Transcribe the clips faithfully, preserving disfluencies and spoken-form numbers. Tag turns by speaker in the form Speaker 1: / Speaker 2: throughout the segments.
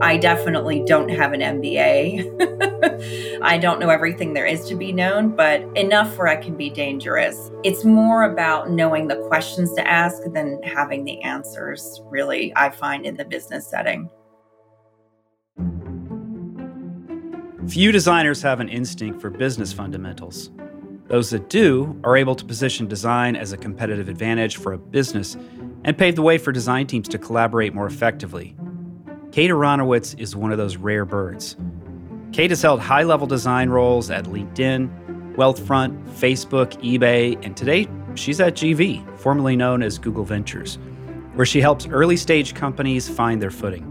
Speaker 1: I definitely don't have an M B A. I don't know everything there is to be known, but enough where I can be dangerous. It's more about knowing the questions to ask than having the answers, really, I find in the business setting.
Speaker 2: Few designers have an instinct for business fundamentals. Those that do are able to position design as a competitive advantage for a business and pave the way for design teams to collaborate more effectively. Kate Aronowitz is one of those rare birds. Kate has held high-level design roles at LinkedIn, Wealthfront, Facebook, eBay, and today she's at G V, formerly known as Google Ventures, where she helps early-stage companies find their footing.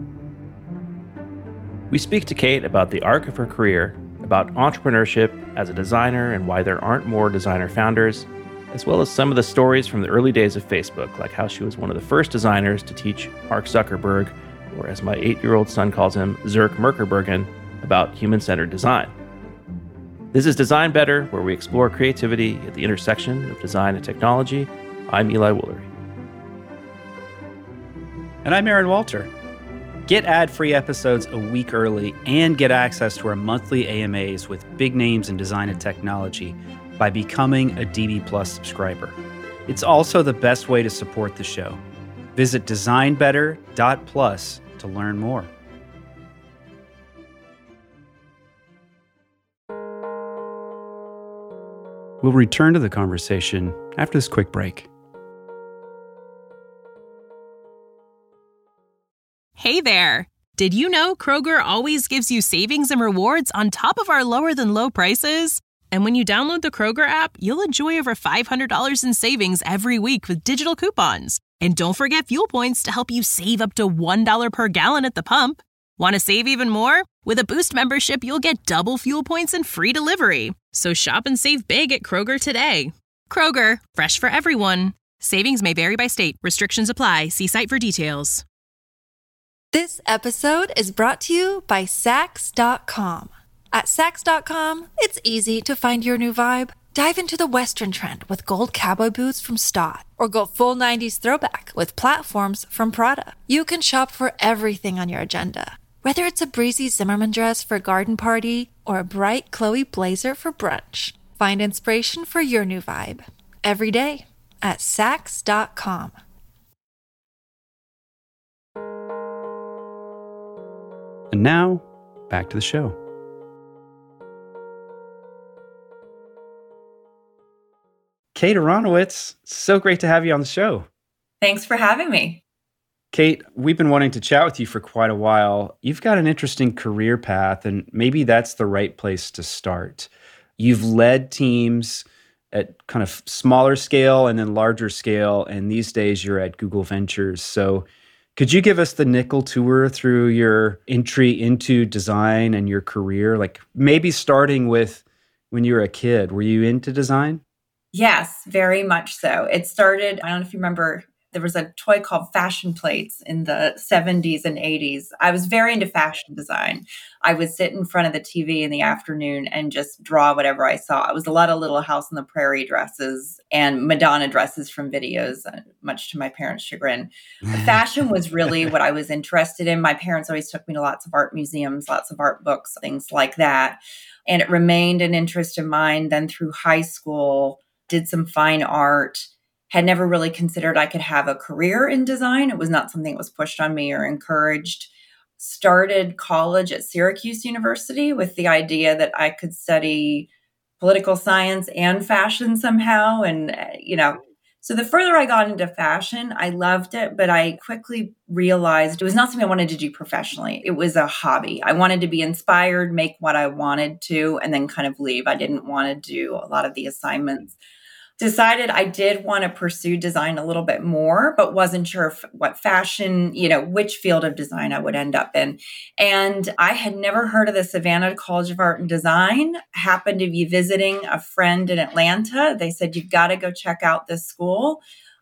Speaker 3: We speak to Kate about the arc of her career, about entrepreneurship as a designer and why there aren't more designer founders, as well as some of the stories from the early days of Facebook, like how she was one of the first designers to teach Mark Zuckerberg, or as my eight-year-old son calls him, Zerk Merkerbergen, about human-centered design. This is Design Better, where we explore creativity at the intersection of design and technology. I'm Eli Woolery.
Speaker 2: And I'm Aaron Walter. Get ad-free episodes a week early and get access to our monthly A M As with big names in design and technology by becoming a D B Plus subscriber. It's also the best way to support the show. Visit design better dot plus to learn more. We'll return to the conversation after this quick break.
Speaker 4: Hey there! Did you know Kroger always gives you savings and rewards on top of our lower than low prices? And when you download the Kroger app, you'll enjoy over five hundred dollars in savings every week with digital coupons. And don't forget fuel points to help you save up to one dollar per gallon at the pump. Want to save even more? With a Boost membership, you'll get double fuel points and free delivery. So shop and save big at Kroger today. Kroger, fresh for everyone. Savings may vary by state. Restrictions apply. See site for details.
Speaker 5: This episode is brought to you by Saks dot com. At Saks dot com, it's easy to find your new vibe. Dive into the Western trend with gold cowboy boots from Stott, or go full nineties throwback with platforms from Prada. You can shop for everything on your agenda, whether it's a breezy Zimmermann dress for a garden party or a bright Chloe blazer for brunch. Find inspiration for your new vibe every day at Saks dot com.
Speaker 2: And now, back to the show. Kate Aronowitz, so great to have you on the show.
Speaker 1: Thanks for having me.
Speaker 2: Kate, we've been wanting to chat with you for quite a while. You've got an interesting career path, and maybe that's the right place to start. You've led teams at kind of smaller scale and then larger scale, and these days you're at Google Ventures. So could you give us the nickel tour through your entry into design and your career? Like maybe starting with when you were a kid. Were you into design?
Speaker 1: Yes, very much so. It started, I don't know if you remember, there was a toy called Fashion Plates in the seventies and eighties. I was very into fashion design. I would sit in front of the T V in the afternoon and just draw whatever I saw. It was a lot of Little House on the Prairie dresses and Madonna dresses from videos, uh, much to my parents' chagrin. Fashion was really what I was interested in. My parents always took me to lots of art museums, lots of art books, things like that. And it remained an interest of mine. Then through high school, did some fine art. Had never really considered I could have a career in design. It was not something that was pushed on me or encouraged. Started college at Syracuse University with the idea that I could study political science and fashion somehow. And, uh, you know, so the further I got into fashion, I loved it, but I quickly realized it was not something I wanted to do professionally. It was a hobby. I wanted to be inspired, make what I wanted to, and then kind of leave. I didn't want to do a lot of the assignments. Decided I did want to pursue design a little bit more, but wasn't sure if, what fashion, you know, which field of design I would end up in. And I had never heard of the Savannah College of Art and Design. Happened to be visiting a friend in Atlanta. They said, you've got to go check out this school.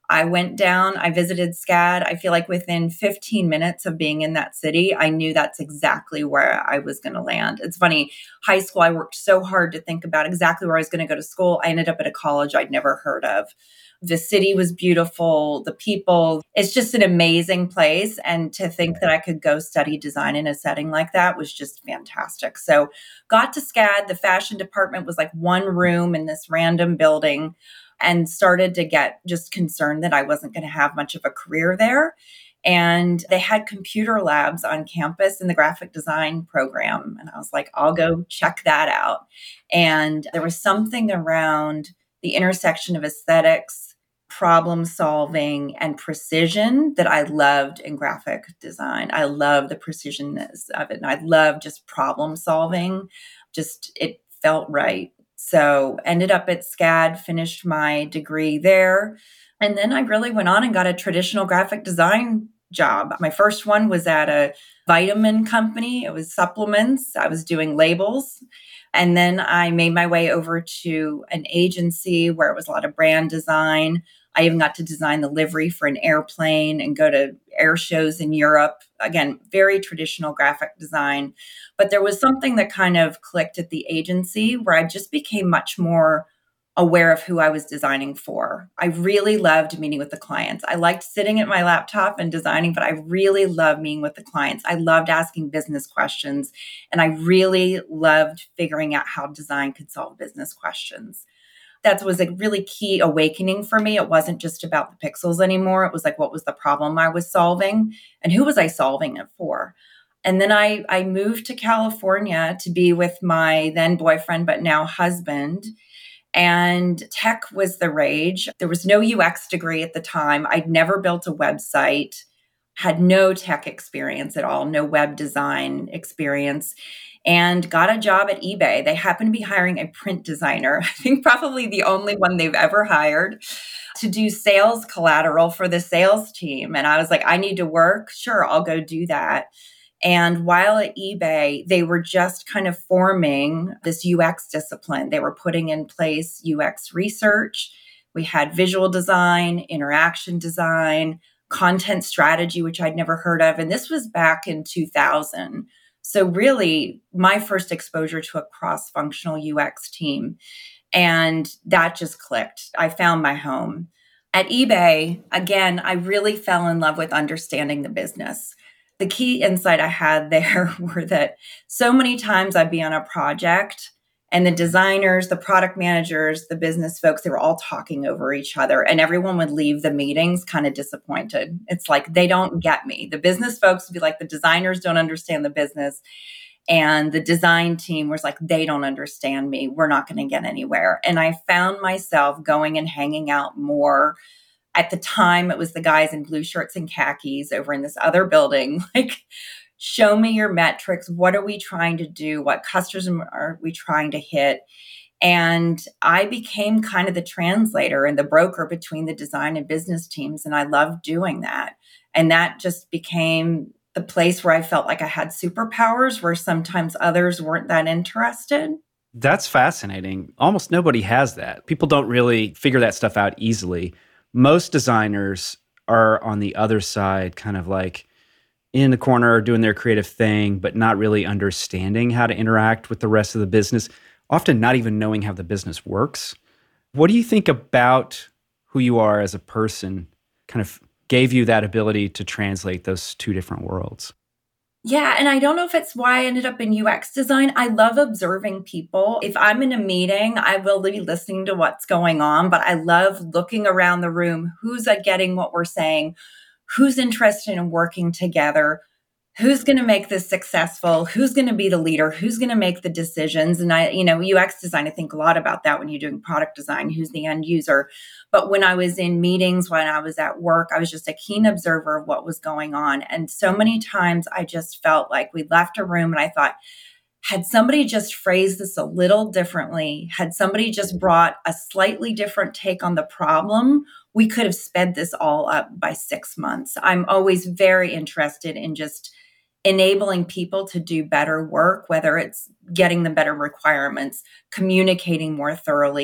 Speaker 1: I went down, I visited SCAD. I feel like within fifteen minutes of being in that city, I knew that's exactly where I was going to land. It's funny, high school, I worked so hard to think about exactly where I was going to go to school. I ended up at a college I'd never heard of. The city was beautiful, the people, it's just an amazing place. And to think that I could go study design in a setting like that was just fantastic. So got to SCAD, the fashion department was like one room in this random building, and started to get just concerned that I wasn't going to have much of a career there. And they had computer labs on campus in the graphic design program. And I was like, I'll go check that out. And there was something around the intersection of aesthetics, problem solving, and precision that I loved in graphic design. I love the precision of it. And I love just problem solving. Just, it felt right. So ended up at SCAD, finished my degree there. And then I really went on and got a traditional graphic design job. My first one was at a vitamin company. It was supplements. I was doing labels. And then I made my way over to an agency where it was a lot of brand design. I even got to design the livery for an airplane and go to air shows in Europe. Again, very traditional graphic design. But there was something that kind of clicked at the agency where I just became much more aware of who I was designing for. I really loved meeting with the clients. I liked sitting at my laptop and designing, but I really loved meeting with the clients. I loved asking business questions, and I really loved figuring out how design could solve business questions. That was a really key awakening for me. It wasn't just about the pixels anymore. It was like, what was the problem I was solving and who was I solving it for? And then I, I moved to California to be with my then boyfriend, but now husband. And tech was the rage. There was no U X degree at the time. I'd never built a website, had no tech experience at all, no web design experience, and got a job at eBay. They happened to be hiring a print designer, I think probably the only one they've ever hired, to do sales collateral for the sales team. And I was like, I need to work. Sure, I'll go do that. And while at eBay, they were just kind of forming this U X discipline. They were putting in place U X research. We had visual design, interaction design, content strategy, which I'd never heard of. And this was back in two thousand. So really, my first exposure to a cross-functional U X team. And that just clicked. I found my home. At eBay, again, I really fell in love with understanding the business. The key insight I had there were that so many times I'd be on a project and the designers, the product managers, the business folks, they were all talking over each other, and everyone would leave the meetings kind of disappointed. It's like, they don't get me. The business folks would be like, the designers don't understand the business. And the design team was like, they don't understand me. We're not going to get anywhere. And I found myself going and hanging out more. At the time, it was the guys in blue shirts and khakis over in this other building. Like, show me your metrics. What are we trying to do? What customers are we trying to hit? And I became kind of the translator and the broker between the design and business teams. And I loved doing that. And that just became the place where I felt like I had superpowers, where sometimes others weren't that interested.
Speaker 2: That's fascinating. Almost nobody has that. People don't really figure that stuff out easily. Most designers are on the other side, kind of like in the corner doing their creative thing, but not really understanding how to interact with the rest of the business, often not even knowing how the business works. What do you think about who you are as a person kind of gave you that ability to translate those two different worlds?
Speaker 1: Yeah, and I don't know if it's why I ended up in U X design. I love observing people. If I'm in a meeting, I will be listening to what's going on, but I love looking around the room. Who's getting what we're saying? Who's interested in working together? Who's going to make this successful? Who's going to be the leader? Who's going to make the decisions? And I, you know, U X design, I think a lot about that when you're doing product design, who's the end user. But when I was in meetings, when I was at work, I was just a keen observer of what was going on. And so many times I just felt like we left a room and I thought, had somebody just phrased this a little differently, had somebody just brought a slightly different take on the problem, we could have sped this all up by six months. I'm always very interested in just enabling people to do better work, whether it's getting them better requirements, communicating more thoroughly,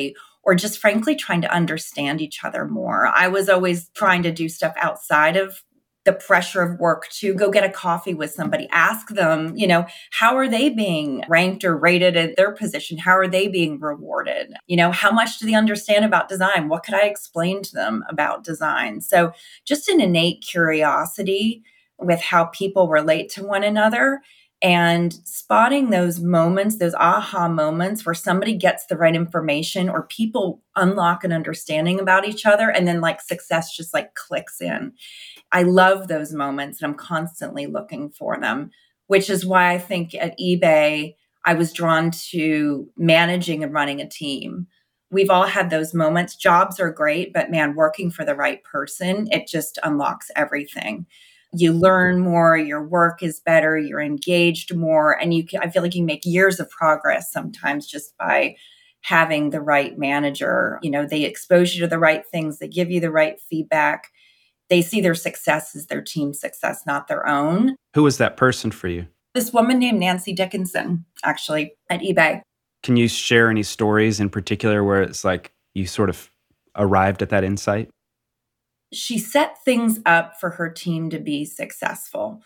Speaker 1: or just frankly trying to understand each other more. I was always trying to do stuff outside of the pressure of work to go get a coffee with somebody, ask them, you know, how are they being ranked or rated at their position? How are they being rewarded? You know, how much do they understand about design? What could I explain to them about design? So just an innate curiosity with how people relate to one another and spotting those moments, those aha moments where somebody gets the right information or people unlock an understanding about each other and then like success just like clicks in. I love those moments and I'm constantly looking for them, which is why I think at eBay, I was drawn to managing and running a team. We've all had those moments. Jobs are great, but man, working for the right person, it just unlocks everything. You learn more, your work is better, you're engaged more, and you can, I feel like you make years of progress sometimes just by having the right manager. You know, they expose you to the right things, they give you the right feedback. They see their success as their team's success, not their own.
Speaker 2: Who was that person for you?
Speaker 1: This woman named Nancy Dickinson, actually, at eBay.
Speaker 2: Can you share any stories in particular where it's like you sort of arrived at that insight?
Speaker 1: She set things up for her team to be successful.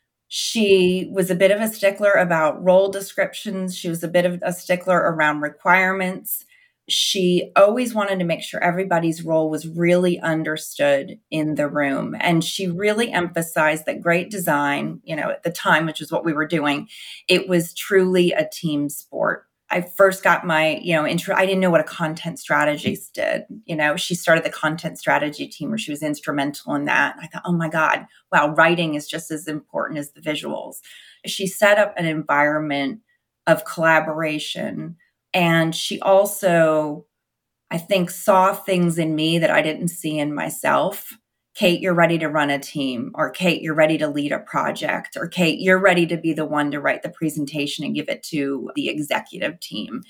Speaker 1: She was a bit of a stickler about role descriptions. She was a bit of a stickler around requirements. She always wanted to make sure everybody's role was really understood in the room. And she really emphasized that great design, you know, at the time, which is what we were doing, it was truly a team sport. I first got my, you know, intro. I didn't know what a content strategist did. You know, she started the content strategy team where she was instrumental in that. And I thought, oh my God, wow, writing is just as important as the visuals. She set up an environment of collaboration. And she also, I think, saw things in me that I didn't see in myself. Kate, you're ready to run a team, or Kate, you're ready to lead a project, or Kate, you're ready to be the one to write the presentation and give it to the executive team.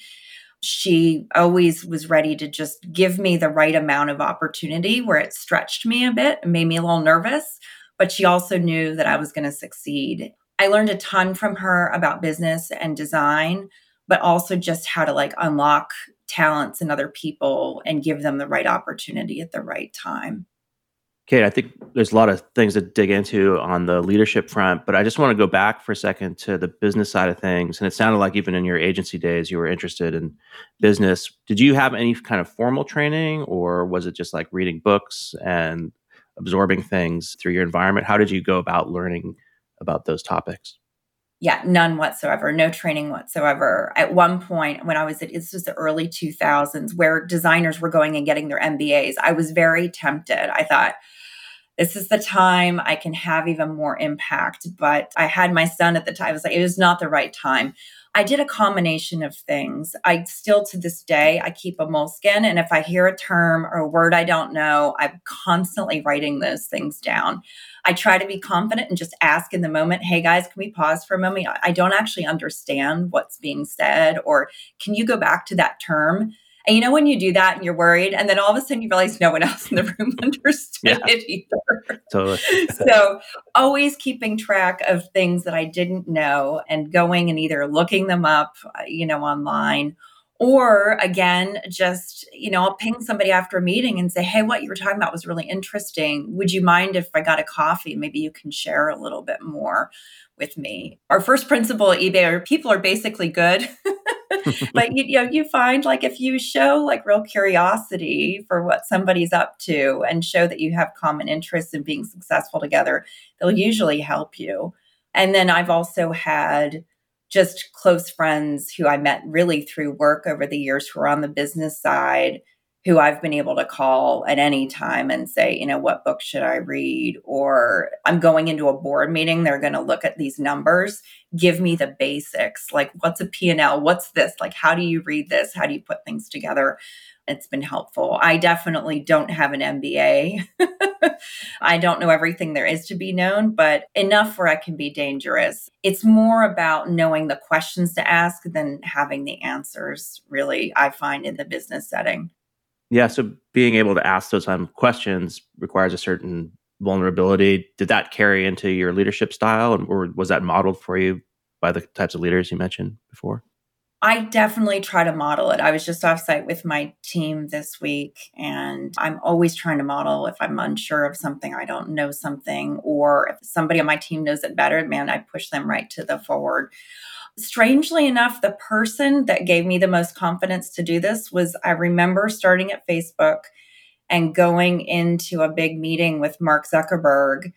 Speaker 1: She always was ready to just give me the right amount of opportunity where it stretched me a bit and made me a little nervous, but she also knew that I was going to succeed. I learned a ton from her about business and design, but also just how to like unlock talents in other people and give them the right opportunity at the right time.
Speaker 3: Kate, I think there's a lot of things to dig into on the leadership front, but I just want to go back for a second to the business side of things. And it sounded like even in your agency days, you were interested in business. Did you have any kind of formal training, or was it just like reading books and absorbing things through your environment? How did you go about learning about those topics?
Speaker 1: Yeah, none whatsoever. No training whatsoever. At one point, when I was at, this was the early two thousands, where designers were going and getting their M B As, I was very tempted. I thought, this is the time I can have even more impact. But I had my son at the time. I was like, it was not the right time. I did a combination of things. I still, to this day, I keep a moleskin. And if I hear a term or a word I don't know, I'm constantly writing those things down. I try to be confident and just ask in the moment, hey guys, can we pause for a moment? I don't actually understand what's being said. Or can you go back to that term? And you know, when you do that and you're worried, and then all of a sudden you realize no one else in the room understood
Speaker 3: Yeah.
Speaker 1: it either.
Speaker 3: Totally.
Speaker 1: So always keeping track of things that I didn't know and going and either looking them up, you know, online, or again, just, you know, I'll ping somebody after a meeting and say, hey, what you were talking about was really interesting. Would you mind if I got a coffee? Maybe you can share a little bit more with me. Our first principle at eBay are people are basically good. But you, you know, you find like if you show like real curiosity for what somebody's up to and show that you have common interests in being successful together, they'll usually help you. And then I've also had just close friends who I met really through work over the years who are on the business side, who I've been able to call at any time and say, you know, what book should I read? Or I'm going into a board meeting. They're going to look at these numbers, give me the basics, like what's a P and L? What's this? Like, how do you read this? How do you put things together? It's been helpful. I definitely don't have an M B A. I don't know everything there is to be known, but enough where I can be dangerous. It's more about knowing the questions to ask than having the answers, really, I find in the business setting.
Speaker 3: Yeah, so being able to ask those um, questions requires a certain vulnerability. Did that carry into your leadership style, and or was that modeled for you by the types of leaders you mentioned before?
Speaker 1: I definitely try to model it. I was just offsite with my team this week, and I'm always trying to model if I'm unsure of something, I don't know something, or if somebody on my team knows it better, man, I push them right to the forward. Strangely enough, the person that gave me the most confidence to do this was, I remember starting at Facebook and going into a big meeting with Mark Zuckerberg.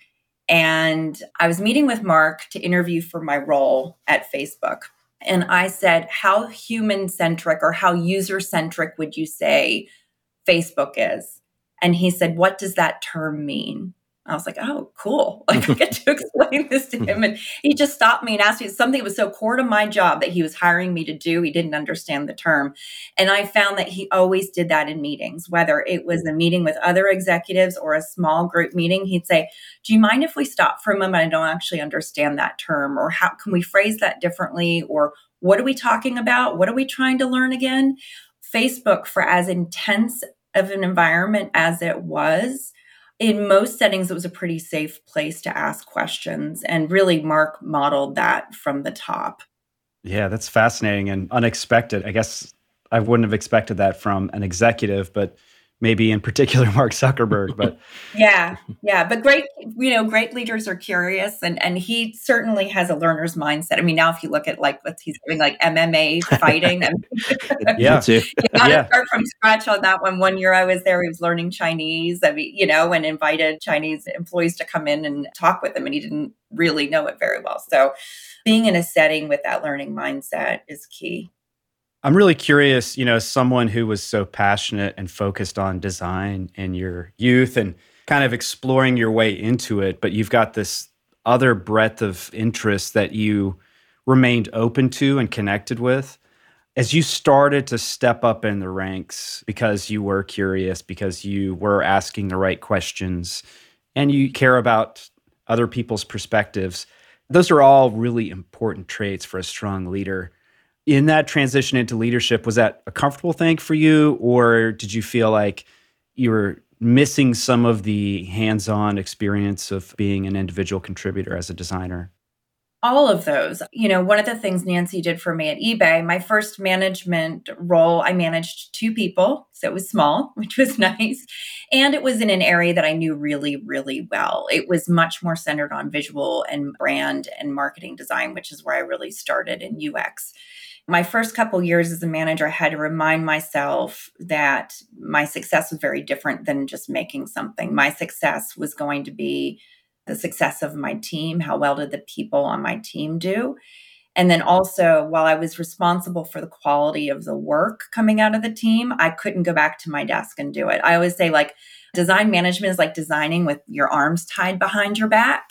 Speaker 1: And I was meeting with Mark to interview for my role at Facebook. And I said, how human-centric or how user-centric would you say Facebook is? And he said, what does that term mean? I was like, oh, cool. Like I get to explain this to him. And he just stopped me and asked me something that was so core to my job that he was hiring me to do. He didn't understand the term. And I found that he always did that in meetings, whether it was a meeting with other executives or a small group meeting. He'd say, do you mind if we stop for a moment? I don't actually understand that term. Or how can we phrase that differently? Or what are we talking about? What are we trying to learn again? Facebook, for as intense of an environment as it was, in most settings, it was a pretty safe place to ask questions. And really, Mark modeled that from the top.
Speaker 2: Yeah, that's fascinating and unexpected. I guess I wouldn't have expected that from an executive, but maybe in particular Mark Zuckerberg. But
Speaker 1: yeah, yeah. But great, you know, great leaders are curious, and and he certainly has a learner's mindset. I mean, now if you look at like what he's doing, like M M A fighting, I mean,
Speaker 2: yeah,
Speaker 3: too.
Speaker 1: you got to
Speaker 2: yeah.
Speaker 1: start from scratch on that one. One year I was there, he was learning Chinese. I mean, you know, and invited Chinese employees to come in and talk with him, and he didn't really know it very well. So, being in a setting with that learning mindset is key.
Speaker 2: I'm really curious, you know, as someone who was so passionate and focused on design in your youth and kind of exploring your way into it, but you've got this other breadth of interest that you remained open to and connected with. As you started to step up in the ranks because you were curious, because you were asking the right questions, and you care about other people's perspectives, those are all really important traits for a strong leader. In that transition into leadership, was that a comfortable thing for you, or did you feel like you were missing some of the hands-on experience of being an individual contributor as a designer?
Speaker 1: All of those. You know, one of the things Nancy did for me at eBay, my first management role, I managed two people. So it was small, which was nice. And it was in an area that I knew really, really well. It was much more centered on visual and brand and marketing design, which is where I really started in U X. My first couple years as a manager, I had to remind myself that my success was very different than just making something. My success was going to be the success of my team. How well did the people on my team do? And then also, while I was responsible for the quality of the work coming out of the team, I couldn't go back to my desk and do it. I always say, like, design management is like designing with your arms tied behind your back,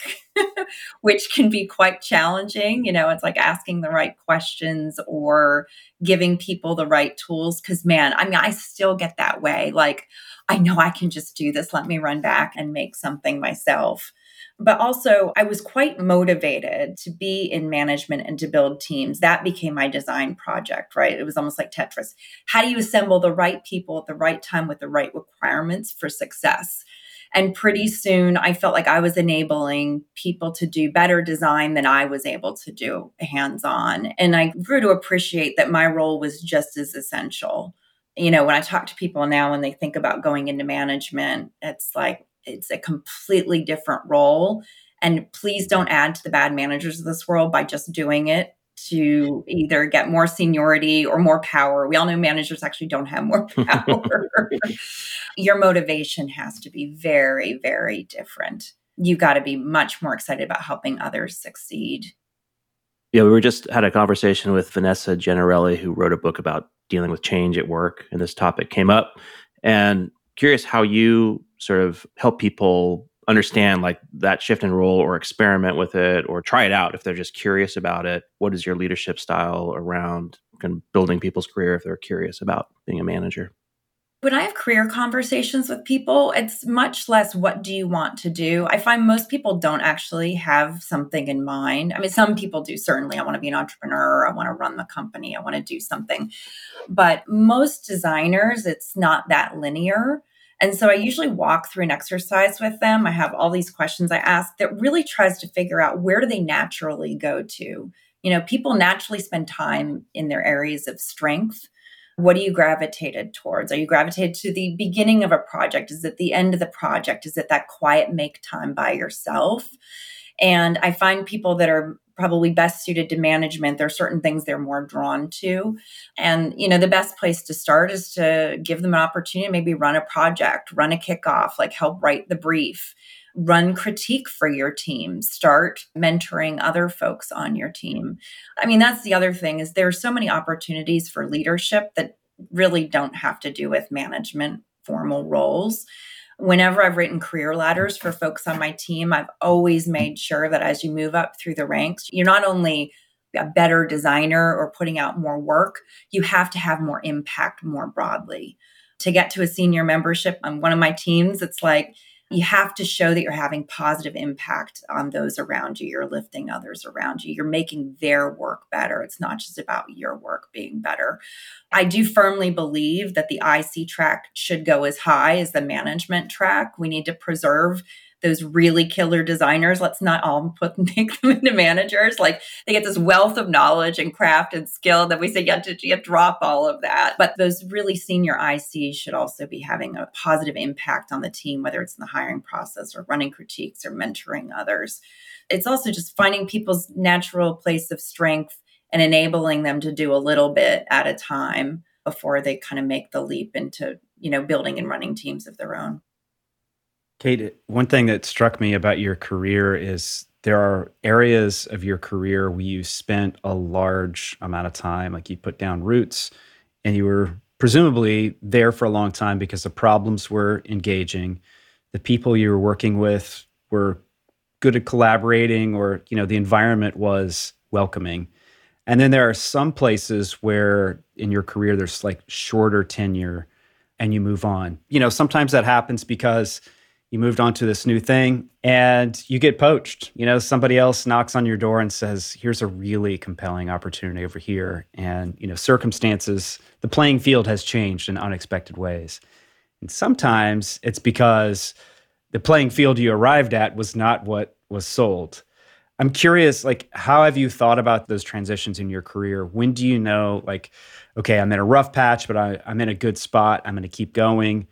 Speaker 1: which can be quite challenging. You know, it's like asking the right questions or giving people the right tools. Because, man, I mean, I still get that way. Like, I know I can just do this. Let me run back and make something myself. But also, I was quite motivated to be in management and to build teams. That became my design project, right? It was almost like Tetris. How do you assemble the right people at the right time with the right requirements for success? And pretty soon, I felt like I was enabling people to do better design than I was able to do hands-on. And I grew to appreciate that my role was just as essential. You know, when I talk to people now, when they think about going into management, it's like, it's a completely different role. And please don't add to the bad managers of this world by just doing it to either get more seniority or more power. We all know managers actually don't have more power. Your motivation has to be very, very different. You got to be much more excited about helping others succeed.
Speaker 3: Yeah, we were just had a conversation with Vanessa Gennarelli, who wrote a book about dealing with change at work, and this topic came up. And curious how you sort of help people understand like that shift in role or experiment with it or try it out if they're just curious about it. What is your leadership style around kind of building people's career if they're curious about being a manager?
Speaker 1: When I have career conversations with people, it's much less what do you want to do? I find most people don't actually have something in mind. I mean, some people do, certainly. I want to be an entrepreneur. I want to run the company. I want to do something. But most designers, it's not that linear. And so I usually walk through an exercise with them. I have all these questions I ask that really tries to figure out where do they naturally go to You know, people naturally spend time in their areas of strength. What are you gravitated towards? Are you gravitated to the beginning of a project? Is it the end of the project? Is it that quiet make time by yourself? And I find people that are probably best suited to management, there are certain things they're more drawn to. And, you know, the best place to start is to give them an opportunity to maybe run a project, run a kickoff, like help write the brief, run critique for your team, start mentoring other folks on your team. I mean, that's the other thing is there are so many opportunities for leadership that really don't have to do with management formal roles. Whenever I've written career ladders for folks on my team, I've always made sure that as you move up through the ranks, you're not only a better designer or putting out more work, you have to have more impact more broadly. To get to a senior membership on one of my teams, it's like, you have to show that you're having positive impact on those around you. You're lifting others around you. You're making their work better. It's not just about your work being better. I do firmly believe that the I C track should go as high as the management track. We need to preserve those really killer designers. Let's not all put make them into managers. Like they get this wealth of knowledge and craft and skill that we say, yeah, you have to drop all of that. But those really senior I Cs should also be having a positive impact on the team, whether it's in the hiring process or running critiques or mentoring others. It's also just finding people's natural place of strength and enabling them to do a little bit at a time before they kind of make the leap into, you know, building and running teams of their own.
Speaker 2: Kate, one thing that struck me about your career is there are areas of your career where you spent a large amount of time, like you put down roots and you were presumably there for a long time because the problems were engaging. The people you were working with were good at collaborating, or, you know, the environment was welcoming. And then there are some places where in your career, there's like shorter tenure and you move on. You know, sometimes that happens because you moved on to this new thing and you get poached. You know, somebody else knocks on your door and says, here's a really compelling opportunity over here. And, you know, circumstances, the playing field has changed in unexpected ways. And sometimes it's because the playing field you arrived at was not what was sold. I'm curious, like, how have you thought about those transitions in your career? When do you know, like, okay, I'm in a rough patch, but I, I'm in a good spot. I'm going to keep going.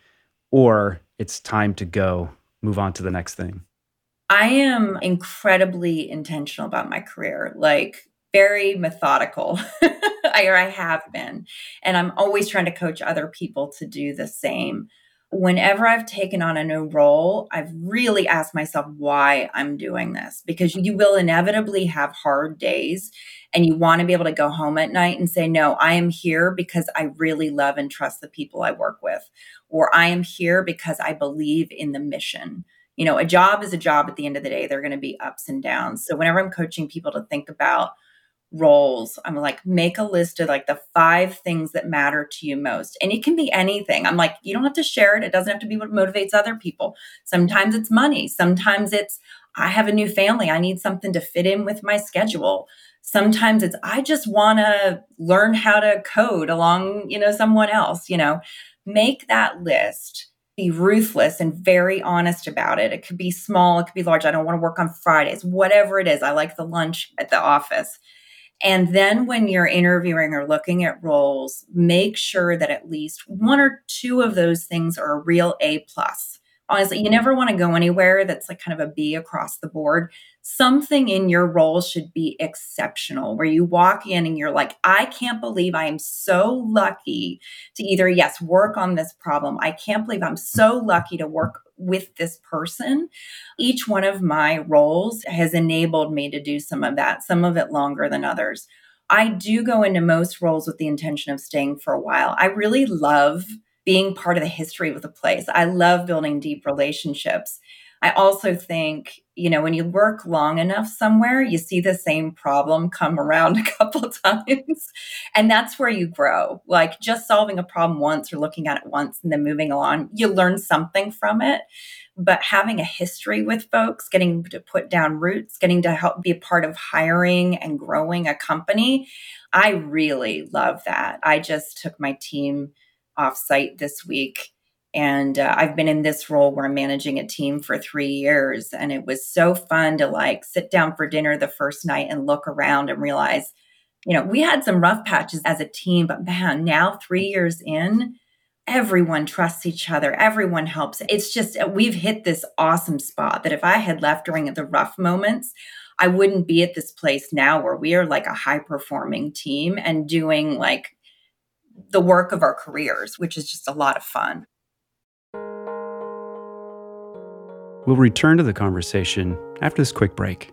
Speaker 2: Or it's time to go, move on to the next thing?
Speaker 1: I am incredibly intentional about my career, like very methodical, I, or I have been. And I'm always trying to coach other people to do the same. Whenever I've taken on a new role, I've really asked myself why I'm doing this, because you will inevitably have hard days and you want to be able to go home at night and say, no, I am here because I really love and trust the people I work with, or I am here because I believe in the mission. You know, a job is a job at the end of the day. There are going to be ups and downs. So whenever I'm coaching people to think about roles, I'm like, make a list of like the five things that matter to you most. And it can be anything. I'm like, you don't have to share it. It doesn't have to be what motivates other people. Sometimes it's money. Sometimes it's, I have a new family. I need something to fit in with my schedule. Sometimes it's, I just want to learn how to code along, you know, someone else, you know, make that list. Be ruthless and very honest about it. It could be small. It could be large. I don't want to work on Fridays, whatever it is. I like the lunch at the office. And then when you're interviewing or looking at roles, make sure that at least one or two of those things are a real A plus. Honestly, you never want to go anywhere that's like kind of a B across the board. Something in your role should be exceptional, where you walk in and you're like, I can't believe I am so lucky to either, yes, work on this problem. I can't believe I'm so lucky to work with this person. Each one of my roles has enabled me to do some of that, some of it longer than others. I do go into most roles with the intention of staying for a while. I really love being part of the history of the place. I love building deep relationships. I also think, you know, when you work long enough somewhere, you see the same problem come around a couple of times. And that's where you grow. Like just solving a problem once or looking at it once and then moving along, you learn something from it. But having a history with folks, getting to put down roots, getting to help be a part of hiring and growing a company, I really love that. I just took my team off-site this week And uh, I've been in this role where I'm managing a team for three years. And it was so fun to like sit down for dinner the first night and look around and realize, you know, we had some rough patches as a team, but man, now three years in, everyone trusts each other. Everyone helps. It's just, we've hit this awesome spot that if I had left during the rough moments, I wouldn't be at this place now where we are like a high performing team and doing like the work of our careers, which is just a lot of fun.
Speaker 2: We'll return to the conversation after this quick break.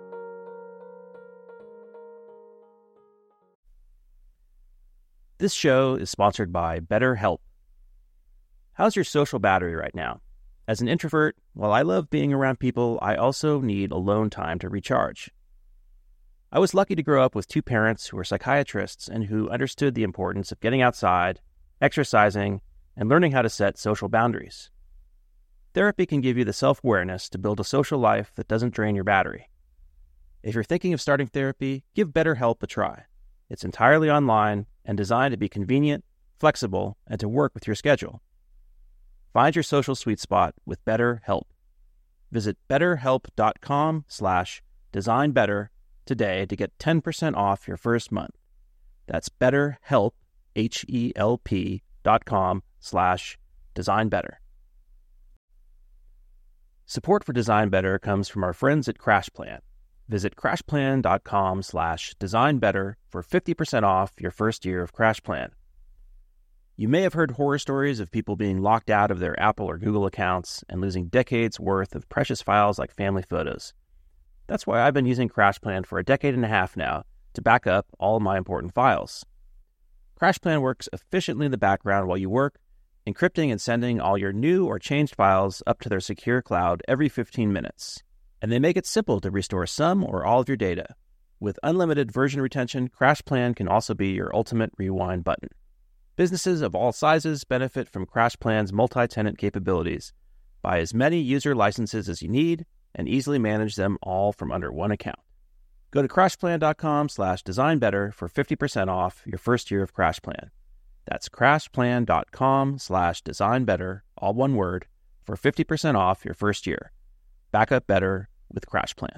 Speaker 3: This show is sponsored by BetterHelp. How's your social battery right now? As an introvert, while I love being around people, I also need alone time to recharge. I was lucky to grow up with two parents who were psychiatrists and who understood the importance of getting outside, exercising, and learning how to set social boundaries. Therapy can give you the self-awareness to build a social life that doesn't drain your battery. If you're thinking of starting therapy, give BetterHelp a try. It's entirely online and designed to be convenient, flexible, and to work with your schedule. Find your social sweet spot with BetterHelp. Visit betterhelp.com slash designbetter today to get ten percent off your first month. That's betterhelp, H-E-L-P dot com slash designbetter. Support for Design Better comes from our friends at CrashPlan. Visit crashplan.com slash designbetter for fifty percent off your first year of CrashPlan. You may have heard horror stories of people being locked out of their Apple or Google accounts and losing decades worth of precious files like family photos. That's why I've been using CrashPlan for a decade and a half now to back up all my important files. CrashPlan works efficiently in the background while you work, encrypting and sending all your new or changed files up to their secure cloud every fifteen minutes. And they make it simple to restore some or all of your data. With unlimited version retention, CrashPlan can also be your ultimate rewind button. Businesses of all sizes benefit from CrashPlan's multi-tenant capabilities. Buy as many user licenses as you need and easily manage them all from under one account. Go to crashplan.com slash designbetter for fifty percent off your first year of CrashPlan. That's crashplan.com slash designbetter, all one word, for fifty percent off your first year. Back up better with CrashPlan.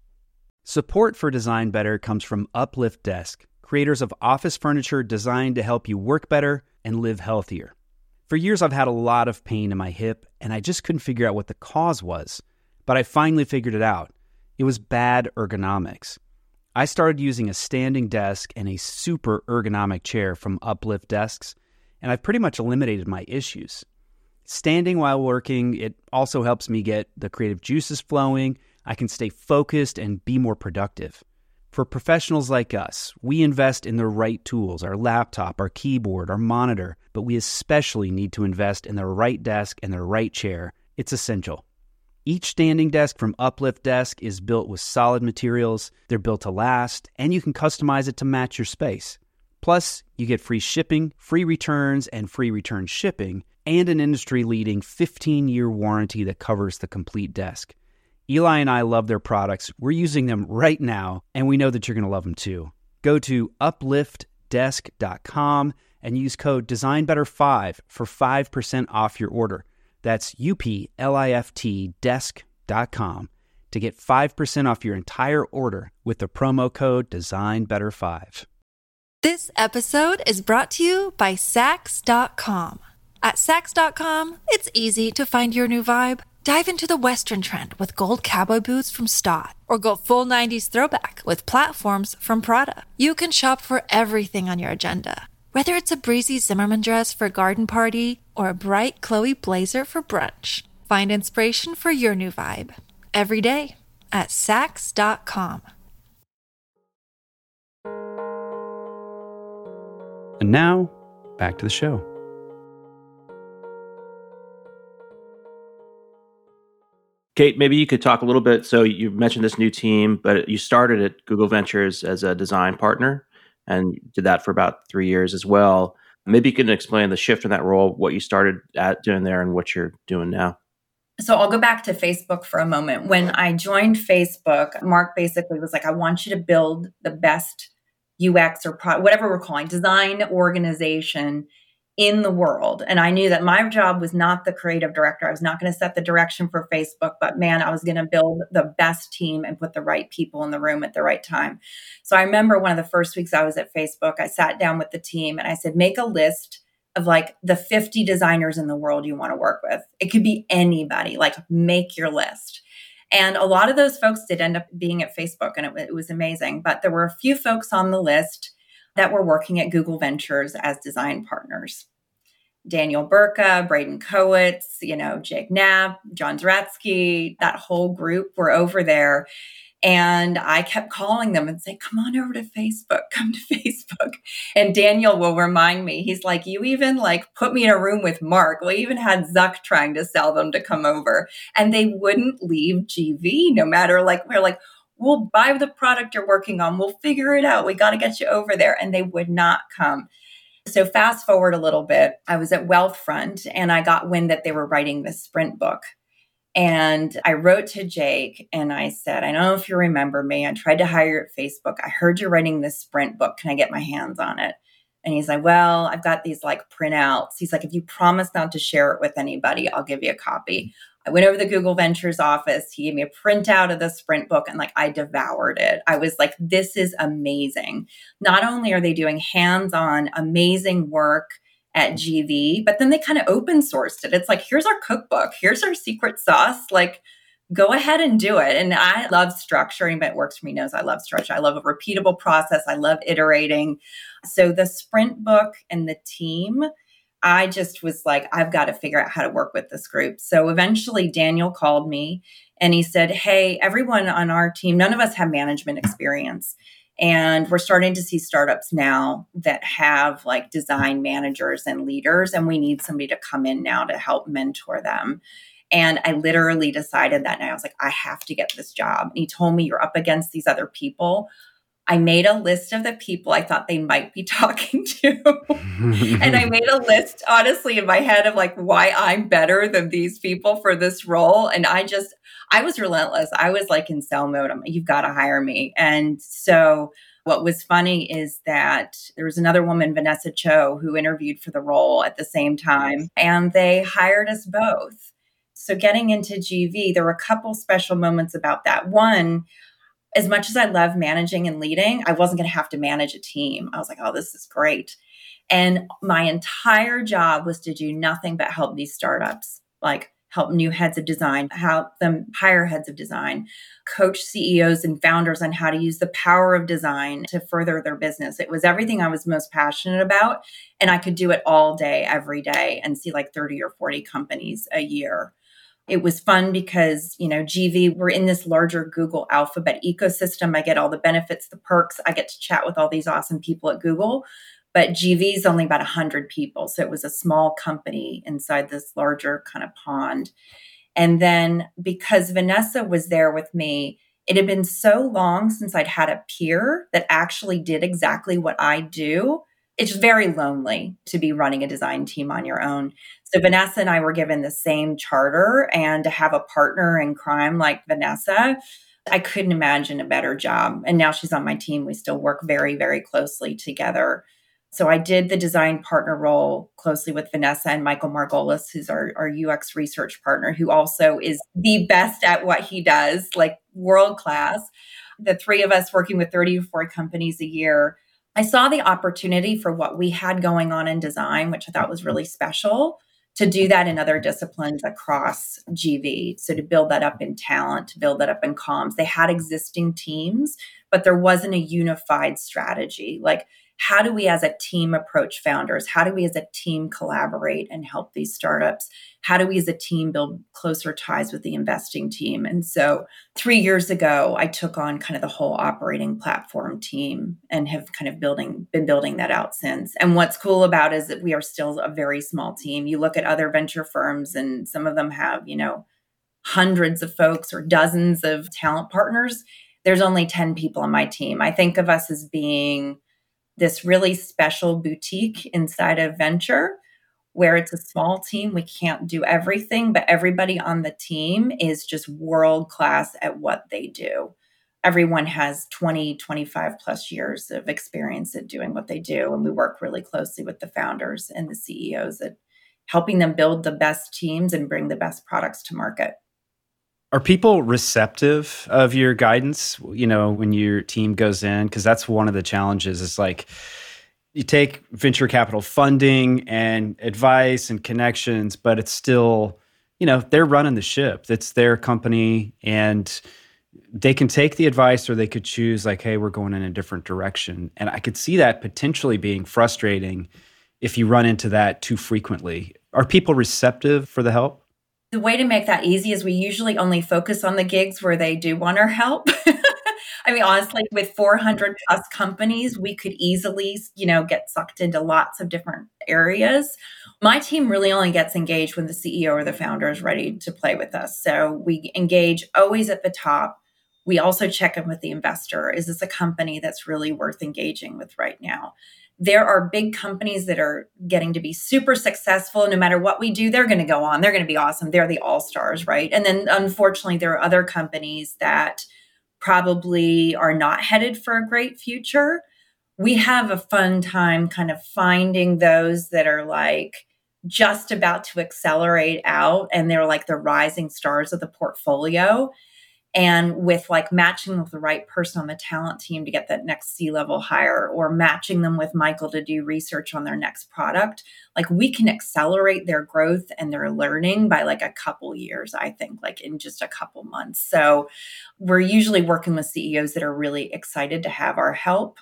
Speaker 2: Support for Design Better comes from Uplift Desk, creators of office furniture designed to help you work better and live healthier. For years, I've had a lot of pain in my hip, and I just couldn't figure out what the cause was. But I finally figured it out. It was bad ergonomics. I started using a standing desk and a super ergonomic chair from Uplift Desks, and I've pretty much eliminated my issues. Standing while working, it also helps me get the creative juices flowing. I can stay focused and be more productive. For professionals like us, we invest in the right tools, our laptop, our keyboard, our monitor, but we especially need to invest in the right desk and the right chair. It's essential. Each standing desk from Uplift Desk is built with solid materials, they're built to last, and you can customize it to match your space. Plus, you get free shipping, free returns, and free return shipping, and an industry-leading fifteen-year warranty that covers the complete desk. Eli and I love their products. We're using them right now, and we know that you're going to love them too. Go to uplift desk dot com and use code design better five for five percent off your order. That's U P L I F T desk dot com to get five percent off your entire order with the promo code design better five.
Speaker 5: This episode is brought to you by Sax dot com. At Sax dot com, it's easy to find your new vibe. Dive into the Western trend with gold cowboy boots from Stott, or go full nineties throwback with platforms from Prada. You can shop for everything on your agenda, whether it's a breezy Zimmermann dress for a garden party or a bright Chloe blazer for brunch. Find inspiration for your new vibe every day at Sax dot com.
Speaker 2: And now, back to the show.
Speaker 3: Kate, maybe you could talk a little bit. So you mentioned this new team, but you started at Google Ventures as a design partner and did that for about three years as well. Maybe you can explain the shift in that role, what you started at doing there and what you're doing now.
Speaker 1: So I'll go back to Facebook for a moment. When I joined Facebook, Mark basically was like, I want you to build the best U X or pro- whatever we're calling design organization in the world. And I knew that my job was not the creative director. I was not going to set the direction for Facebook, but man, I was going to build the best team and put the right people in the room at the right time. So I remember one of the first weeks I was at Facebook, I sat down with the team and I said, make a list of like the fifty designers in the world you want to work with. It could be anybody, like make your list. And a lot of those folks did end up being at Facebook, and it, it was amazing. But there were a few folks on the list that were working at Google Ventures as design partners. Daniel Burka, Braden Kowitz, you know, Jake Knapp, John Zaretsky, that whole group were over there. And I kept calling them and saying, come on over to Facebook, come to Facebook. And Daniel will remind me, he's like, you even like put me in a room with Mark. We even had Zuck trying to sell them to come over. And they wouldn't leave G V no matter like, we're like, we'll buy the product you're working on. We'll figure it out. We got to get you over there. And they would not come. So fast forward a little bit, I was at Wealthfront and I got wind that they were writing this sprint book. And I wrote to Jake and I said, I don't know if you remember me. I tried to hire you at Facebook. I heard you're writing this sprint book. Can I get my hands on it? And he's like, well, I've got these like printouts. He's like, if you promise not to share it with anybody, I'll give you a copy. I went over to the Google Ventures office. He gave me a printout of the sprint book and like I devoured it. I was like, this is amazing. Not only are they doing hands-on amazing work at G V, but then they kind of open sourced it. It's like, here's our cookbook. Here's our secret sauce. Like, go ahead and do it. And I love structure. Anybody that works for me knows I love structure. I love a repeatable process. I love iterating. So the sprint book and the team, I just was like, I've got to figure out how to work with this group. So eventually Daniel called me and he said, hey, everyone on our team, none of us have management experience. And we're starting to see startups now that have like design managers and leaders, and we need somebody to come in now to help mentor them. And I literally decided that night, I was like, I have to get this job. And he told me, you're up against these other people. I made a list of the people I thought they might be talking to. And I made a list, honestly, in my head of like why I'm better than these people for this role. And I just, I was relentless. I was like in sell mode. I'm, you've got to hire me. And so what was funny is that there was another woman, Vanessa Cho, who interviewed for the role at the same time. And they hired us both. So getting into G V, there were a couple special moments about that. One, as much as I love managing and leading, I wasn't going to have to manage a team. I was like, oh, this is great. And my entire job was to do nothing but help these startups, like help new heads of design, help them hire heads of design, coach C E Os and founders on how to use the power of design to further their business. It was everything I was most passionate about. And I could do it all day, every day, and see like thirty or forty companies a year. It was fun because, you know, G V, we're in this larger Google Alphabet ecosystem. I get all the benefits, the perks. I get to chat with all these awesome people at Google. But G V is only about one hundred people. So it was a small company inside this larger kind of pond. And then because Vanessa was there with me, it had been so long since I'd had a peer that actually did exactly what I do. It's very lonely to be running a design team on your own. So Vanessa and I were given the same charter, and to have a partner in crime like Vanessa, I couldn't imagine a better job. And now she's on my team. We still work very, very closely together. So I did the design partner role closely with Vanessa and Michael Margolis, who's our, our U X research partner, who also is the best at what he does, like world class. The three of us working with thirty or forty companies a year. I saw the opportunity for what we had going on in design, which I thought was really special, to do that in other disciplines across G V. So to build that up in talent, to build that up in comms. They had existing teams, but there wasn't a unified strategy. Like, how do we as a team approach founders? How do we as a team collaborate and help these startups? How do we as a team build closer ties with the investing team? And so three years ago, I took on kind of the whole operating platform team and have kind of building been building that out since. And what's cool about it is that we are still a very small team. You look at other venture firms and some of them have, you know, hundreds of folks or dozens of talent partners. There's only ten people on my team. I think of us as being this really special boutique inside of venture where it's a small team. We can't do everything, but everybody on the team is just world class at what they do. everyone has twenty, twenty-five plus years of experience at doing what they do. And we work really closely with the founders and the C E Os at helping them build the best teams and bring the best products to market.
Speaker 2: Are people receptive of your guidance, you know, when your team goes in? Because that's one of the challenges is like you take venture capital funding and advice and connections, but it's still, you know, they're running the ship. It's their company and they can take the advice or they could choose like, hey, we're going in a different direction. And I could see that potentially being frustrating if you run into that too frequently. Are people receptive for the help?
Speaker 1: The way to make that easy is we usually only focus on the gigs where they do want our help. I mean, honestly, with four hundred plus companies, we could easily, you know, get sucked into lots of different areas. My team really only gets engaged when the C E O or the founder is ready to play with us. So we engage always at the top. We also check in with the investor. Is this a company that's really worth engaging with right now? There are big companies that are getting to be super successful. No matter what we do, they're going to go on. They're going to be awesome. They're the all-stars, right? And then unfortunately, there are other companies that probably are not headed for a great future. We have a fun time kind of finding those that are like just about to accelerate out and they're like the rising stars of the portfolio. And with like matching with the right person on the talent team to get that next C-level hire or matching them with Michael to do research on their next product, like we can accelerate their growth and their learning by like a couple years, I think, like in just a couple months. So we're usually working with C E Os that are really excited to have our help.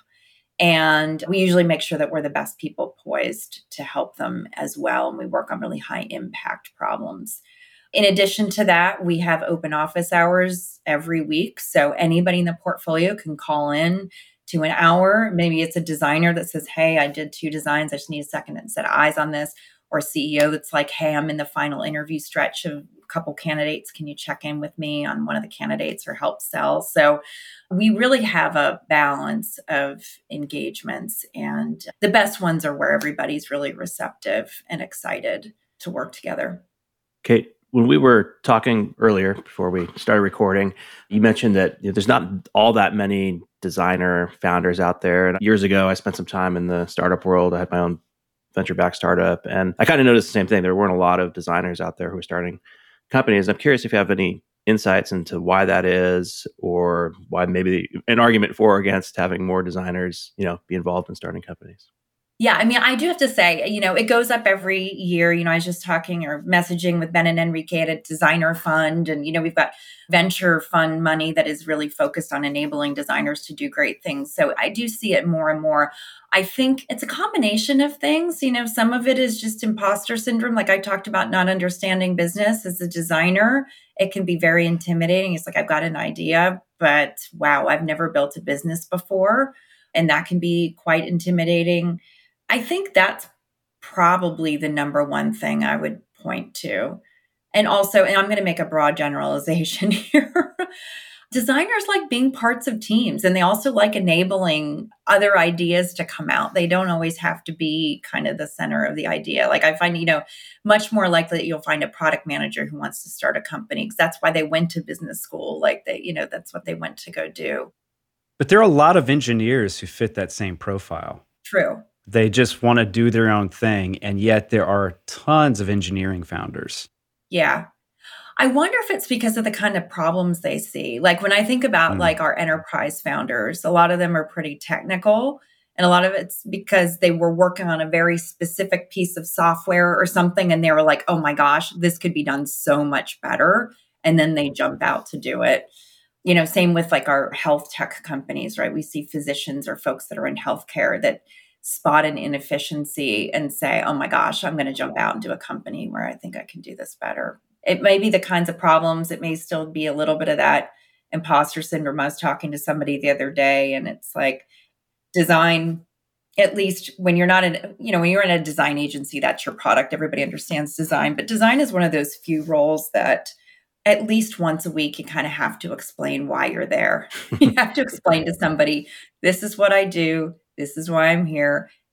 Speaker 1: And we usually make sure that we're the best people poised to help them as well. And we work on really high impact problems. In addition to that, we have open office hours every week. So anybody in the portfolio can call in to an hour. Maybe it's a designer that says, hey, I did two designs. I just need a second and set eyes on this. Or a C E O that's like, hey, I'm in the final interview stretch of a couple candidates. Can you check in with me on one of the candidates or help sell? So we really have a balance of engagements. And the best ones are where everybody's really receptive and excited to work together.
Speaker 3: Kate, when we were talking earlier before we started recording, you mentioned that you know, there's not all that many designer founders out there. And years ago, I spent some time in the startup world. I had my own venture-backed startup. And I kind of noticed the same thing. There weren't a lot of designers out there who were starting companies. I'm curious if you have any insights into why that is or why maybe an argument for or against having more designers, you know, be involved in starting companies.
Speaker 1: Yeah, I mean, I do have to say, you know, it goes up every year. You know, I was just talking or messaging with Ben and Enrique at a designer fund. And, you know, we've got venture fund money that is really focused on enabling designers to do great things. So I do see it more and more. I think it's a combination of things. You know, some of it is just imposter syndrome. Like I talked about not understanding business as a designer. It can be very intimidating. It's like, I've got an idea, but wow, I've never built a business before. And that can be quite intimidating. I think that's probably the number one thing I would point to. And also, and I'm going to make a broad generalization here, designers like being parts of teams and they also like enabling other ideas to come out. They don't always have to be kind of the center of the idea. Like I find, you know, much more likely that you'll find a product manager who wants to start a company because that's why they went to business school. Like they, you know, that's what they went to go do.
Speaker 2: But there are a lot of engineers who fit that same profile.
Speaker 1: True.
Speaker 2: They just want to do their own thing. And yet there are tons of engineering founders.
Speaker 1: Yeah. I wonder if it's because of the kind of problems they see. Like when I think about mm. like our enterprise founders, a lot of them are pretty technical. And a lot of it's because they were working on a very specific piece of software or something. And they were like, oh my gosh, this could be done so much better. And then they jump out to do it. You know, same with like our health tech companies, right? We see physicians or folks that are in healthcare that spot an inefficiency and say, oh my gosh, I'm going to jump out and do a company where I think I can do this better. It may be the kinds of problems. It may still be a little bit of that imposter syndrome. I was talking to somebody the other day and it's like design, at least when you're not in, you know, when you're in a design agency, that's your product. Everybody understands design, but design is one of those few roles that at least once a week, you kind of have to explain why you're there. You have to explain to somebody, this is what I do. This is why I'm here.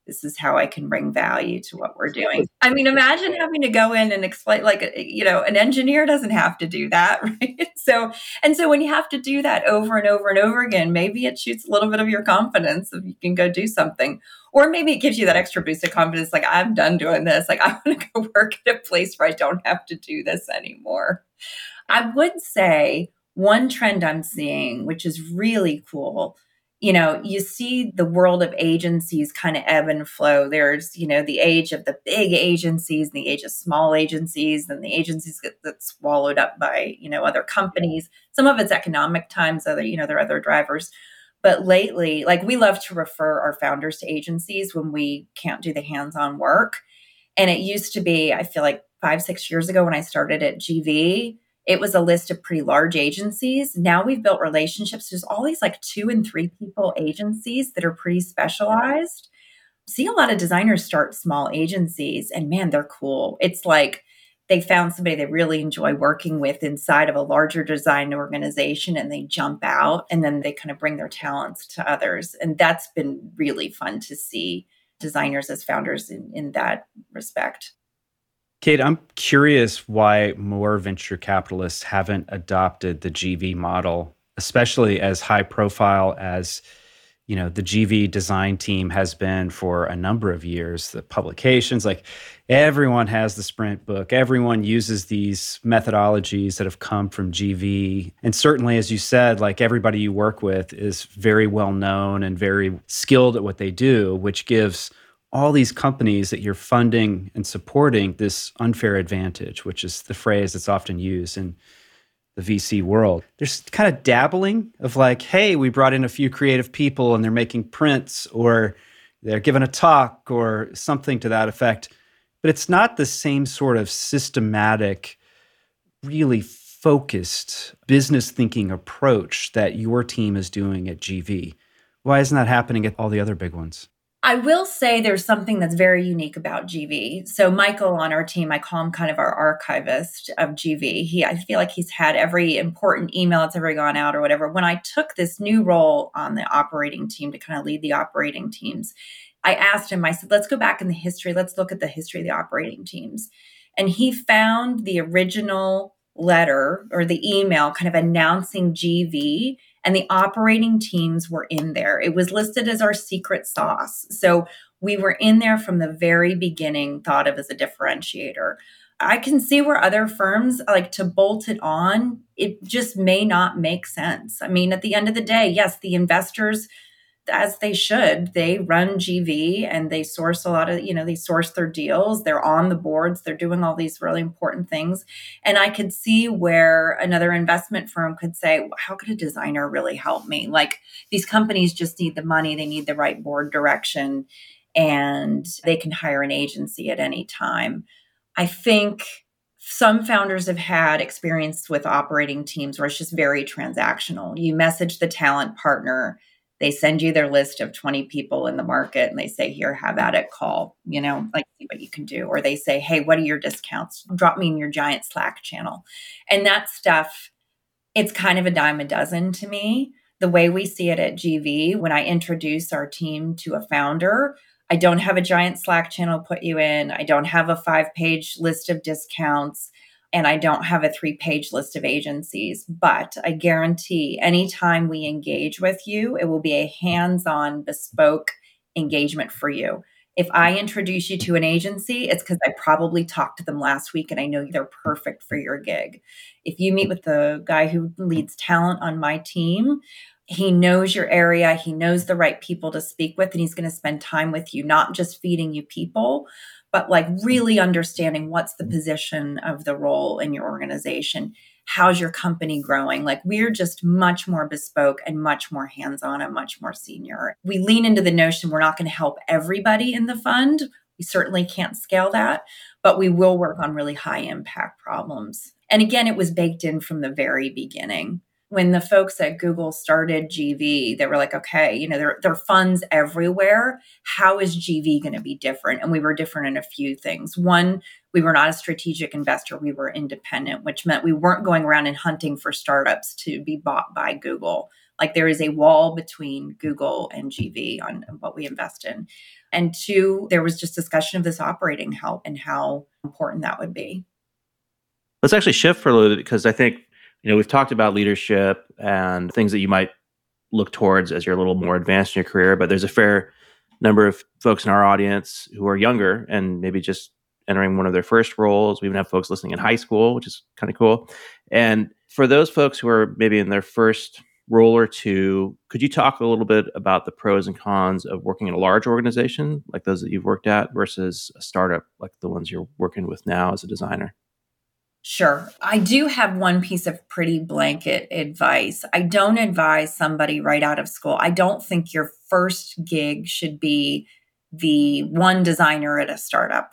Speaker 1: this is how I can bring value to what we're doing. I mean, imagine having to go in and explain, like, you know, an engineer doesn't have to do that, right? So, and so when you have to do that over and over and over again, maybe it shoots a little bit of your confidence if you can go do something. Or maybe it gives you that extra boost of confidence, like, I'm done doing this. Like, I want to go work at a place where I don't have to do this anymore. I would say one trend I'm seeing, which is really cool, you know, you see the world of agencies kind of ebb and flow. There's, you know, the age of the big agencies, the age of small agencies, and the agencies get, get swallowed up by, you know, other companies. Some of it's economic times, other, you know, there are other drivers. But lately, like, we love to refer our founders to agencies when we can't do the hands-on work. And it used to be, I feel like five, six years ago when I started at G V, it was a list of pretty large agencies. Now we've built relationships. There's all these like two and three people agencies that are pretty specialized. See a lot of designers start small agencies, and man, they're cool. It's like they found somebody they really enjoy working with inside of a larger design organization, and they jump out and then they kind of bring their talents to others. And that's been really fun to see designers as founders in, in that respect.
Speaker 2: Kate, I'm curious why more venture capitalists haven't adopted the G V model, especially as high profile as, you know, the G V design team has been for a number of years. The publications, like, everyone has the Sprint book. Everyone uses these methodologies that have come from G V. And certainly, as you said, like, everybody you work with is very well known and very skilled at what they do, which gives all these companies that you're funding and supporting this unfair advantage, which is the phrase that's often used in the V C world. There's kind of dabbling of like, hey, we brought in a few creative people and they're making prints, or they're giving a talk or something to that effect. But it's not the same sort of systematic, really focused business thinking approach that your team is doing at G V. Why isn't that happening at all the other big ones?
Speaker 1: I will say there's something that's very unique about G V. So Michael on our team, I call him kind of our archivist of G V. He, I feel like he's had every important email that's ever gone out or whatever. When I took this new role on the operating team to kind of lead the operating teams, I asked him, I said, let's go back in the history. Let's look at the history of the operating teams. And he found the original letter or the email kind of announcing G V, and the operating teams were in there. It was listed as our secret sauce. So we were in there from the very beginning, thought of as a differentiator. I can see where other firms like to bolt it on. It just may not make sense. I mean, at the end of the day, yes, the investors, as they should, they run G V and they source a lot of, you know, they source their deals. They're on the boards. They're doing all these really important things. And I could see where another investment firm could say, well, how could a designer really help me? Like, these companies just need the money. They need the right board direction, and they can hire an agency at any time. I think some founders have had experience with operating teams where it's just very transactional. You message the talent partner. They send you their list of twenty people in the market and they say, here, have at it, call, you know, like, see what you can do. Or they say, hey, what are your discounts? Drop me in your giant Slack channel. And that stuff, it's kind of a dime a dozen to me. The way we see it at G V, when I introduce our team to a founder, I don't have a giant Slack channel put you in. I don't have a five-page list of discounts. And I don't have a three-page list of agencies, but I guarantee anytime we engage with you, it will be a hands-on, bespoke engagement for you. If I introduce you to an agency, it's because I probably talked to them last week and I know they're perfect for your gig. If you meet with the guy who leads talent on my team, he knows your area, he knows the right people to speak with, and he's going to spend time with you, not just feeding you people, but like really understanding what's the position of the role in your organization. How's your company growing? Like, we're just much more bespoke and much more hands-on and much more senior. We lean into the notion we're not going to help everybody in the fund. We certainly can't scale that, but we will work on really high impact problems. And again, it was baked in from the very beginning. When the folks at Google started G V, they were like, okay, you know, there, there are funds everywhere. How is G V going to be different? And we were different in a few things. One, we were not a strategic investor. We were independent, which meant we weren't going around and hunting for startups to be bought by Google. Like there is a wall between Google and G V on what we invest in. And two, there was just discussion of this operating help and how important that would be.
Speaker 3: Let's actually shift for a little bit because I think, you know, we've talked about leadership and things that you might look towards as you're a little more advanced in your career, but there's a fair number of folks in our audience who are younger and maybe just entering one of their first roles. We even have folks listening in high school, which is kind of cool. And for those folks who are maybe in their first role or two, could you talk a little bit about the pros and cons of working in a large organization like those that you've worked at versus a startup like the ones you're working with now as a designer?
Speaker 1: Sure. I do have one piece of pretty blanket advice. I don't advise somebody right out of school. I don't think your first gig should be the one designer at a startup.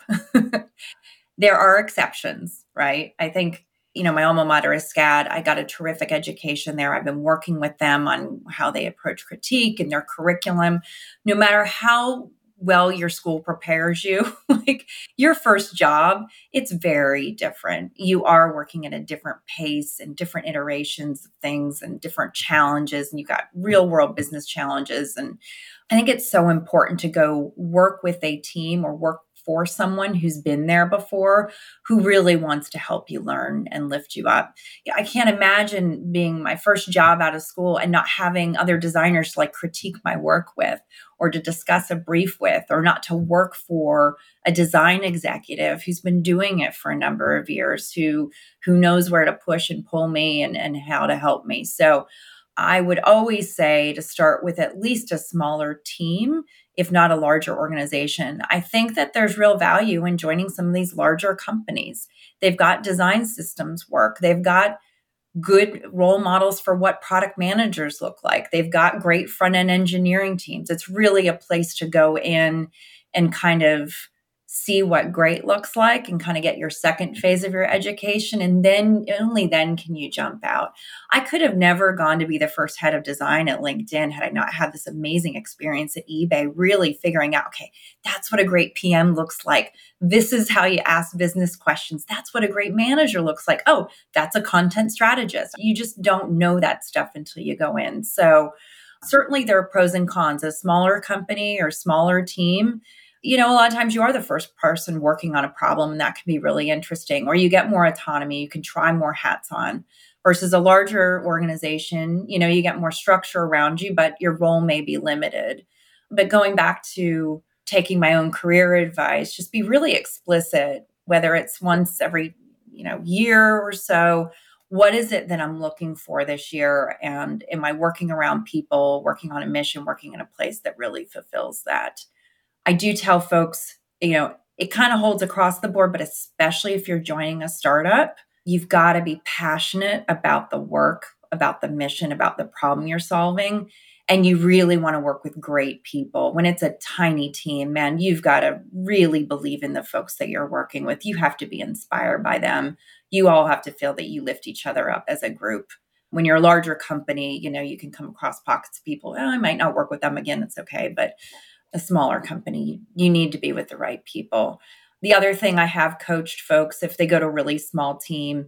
Speaker 1: There are exceptions, right? I think, you know, my alma mater is SCAD. I got a terrific education there. I've been working with them on how they approach critique and their curriculum. No matter how well your school prepares you, like your first job, it's very different. You are working at a different pace and different iterations of things and different challenges, and you got real world business challenges. And I think it's so important to go work with a team or work for someone who's been there before, who really wants to help you learn and lift you up. I can't imagine being my first job out of school and not having other designers to like critique my work with, or to discuss a brief with, or not to work for a design executive who's been doing it for a number of years, who who knows where to push and pull me and, and how to help me. So I would always say to start with at least a smaller team, if not a larger organization. I think that there's real value in joining some of these larger companies. They've got design systems work. They've got good role models for what product managers look like. They've got great front-end engineering teams. It's really a place to go in and kind of see what great looks like and kind of get your second phase of your education. And then only then can you jump out. I could have never gone to be the first head of design at LinkedIn had I not had this amazing experience at eBay, really figuring out, okay, that's what a great P M looks like. This is how you ask business questions. That's what a great manager looks like. Oh, that's a content strategist. You just don't know that stuff until you go in. So certainly there are pros and cons. A smaller company or smaller team, you know, a lot of times you are the first person working on a problem, and that can be really interesting, or you get more autonomy. You can try more hats on versus a larger organization. You know, you get more structure around you, but your role may be limited. But going back to taking my own career advice, just be really explicit, whether it's once every, you know, year or so. What is it that I'm looking for this year? And am I working around people, working on a mission, working in a place that really fulfills that? I do tell folks, you know, it kind of holds across the board, but especially if you're joining a startup, you've got to be passionate about the work, about the mission, about the problem you're solving. And you really want to work with great people. When it's a tiny team, man, you've got to really believe in the folks that you're working with. You have to be inspired by them. You all have to feel that you lift each other up as a group. When you're a larger company, you know, you can come across pockets of people. Oh, I might not work with them again. It's okay. But a smaller company, you need to be with the right people. The other thing I have coached folks, if they go to a really small team,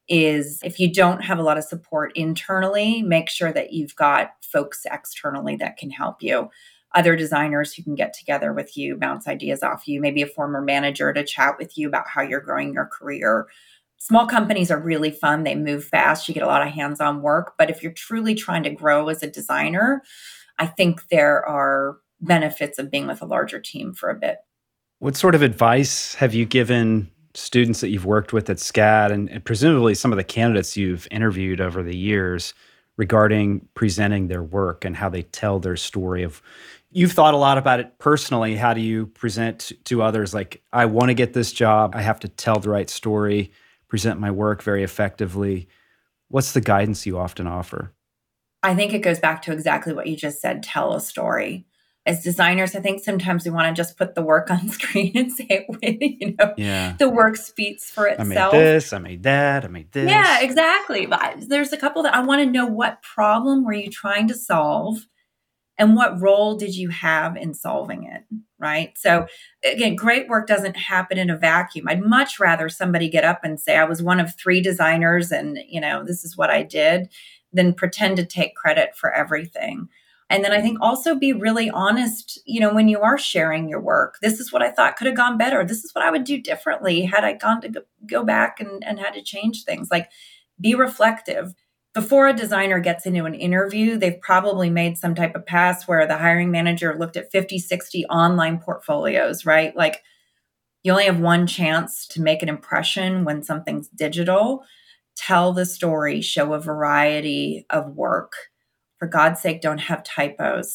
Speaker 1: is if you don't have a lot of support internally, make sure that you've got folks externally that can help you. Other designers who can get together with you, bounce ideas off you, maybe a former manager to chat with you about how you're growing your career. Small companies are really fun. They move fast. You get a lot of hands-on work. But if you're truly trying to grow as a designer, I think there are benefits of being with a larger team for a bit.
Speaker 2: What sort of advice have you given students that you've worked with at SCAD and, and presumably some of the candidates you've interviewed over the years regarding presenting their work and how they tell their story of, you've thought a lot about it personally. How do you present to others? Like, I want to get this job. I have to tell the right story, present my work very effectively. What's the guidance you often offer?
Speaker 1: I think it goes back to exactly what you just said, tell a story. As designers, I think sometimes we want to just put the work on screen and say it with, you know,
Speaker 2: yeah.
Speaker 1: The work speaks for itself.
Speaker 2: I made this, I made that, I made this.
Speaker 1: Yeah, exactly. But there's a couple that I want to know, what problem were you trying to solve and what role did you have in solving it, right? So again, great work doesn't happen in a vacuum. I'd much rather somebody get up and say, I was one of three designers and, you know, this is what I did, than pretend to take credit for everything. And then I think also be really honest, you know, when you are sharing your work. This is what I thought could have gone better. This is what I would do differently had I gone to go, go back and, and had to change things. Like, be reflective. Before a designer gets into an interview, they've probably made some type of pass where the hiring manager looked at fifty, sixty online portfolios, right? Like, you only have one chance to make an impression when something's digital. Tell the story, show a variety of work. For God's sake, don't have typos.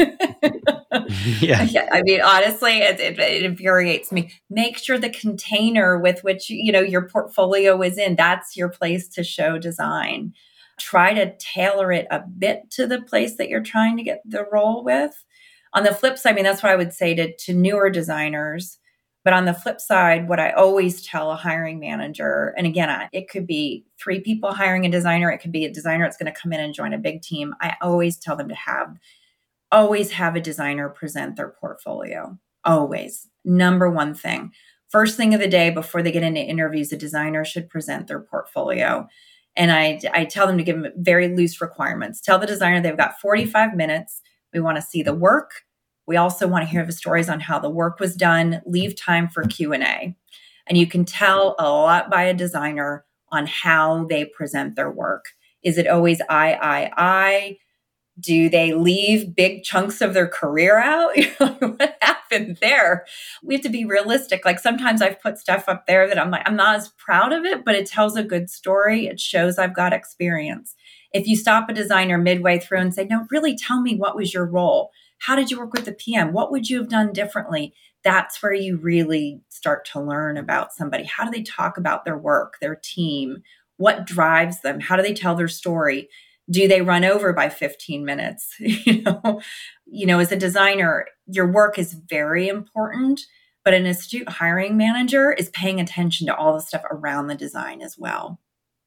Speaker 2: yeah.
Speaker 1: yeah. I mean, honestly, it, it, it infuriates me. Make sure the container with which, you know, your portfolio is in, that's your place to show design. Try to tailor it a bit to the place that you're trying to get the role with. On the flip side, I mean, that's what I would say to, to newer designers. But on the flip side, what I always tell a hiring manager, and again, I, it could be three people hiring a designer. It could be a designer that's going to come in and join a big team. I always tell them to have, always have a designer present their portfolio. Always. Number one thing. First thing of the day before they get into interviews, a designer should present their portfolio. And I, I tell them to give them very loose requirements. Tell the designer they've got forty-five minutes. We want to see the work. We also want to hear the stories on how the work was done. Leave time for Q and A. And you can tell a lot by a designer on how they present their work. Is it always I, I, I? Do they leave big chunks of their career out? What happened there? We have to be realistic. Like, sometimes I've put stuff up there that I'm like, I'm not as proud of it, but it tells a good story. It shows I've got experience. If you stop a designer midway through and say, no, really tell me, what was your role? How did you work with the P M? What would you have done differently? That's where you really start to learn about somebody. How do they talk about their work, their team? What drives them? How do they tell their story? Do they run over by fifteen minutes? You know, you know, as a designer, your work is very important, but an astute hiring manager is paying attention to all the stuff around the design as well.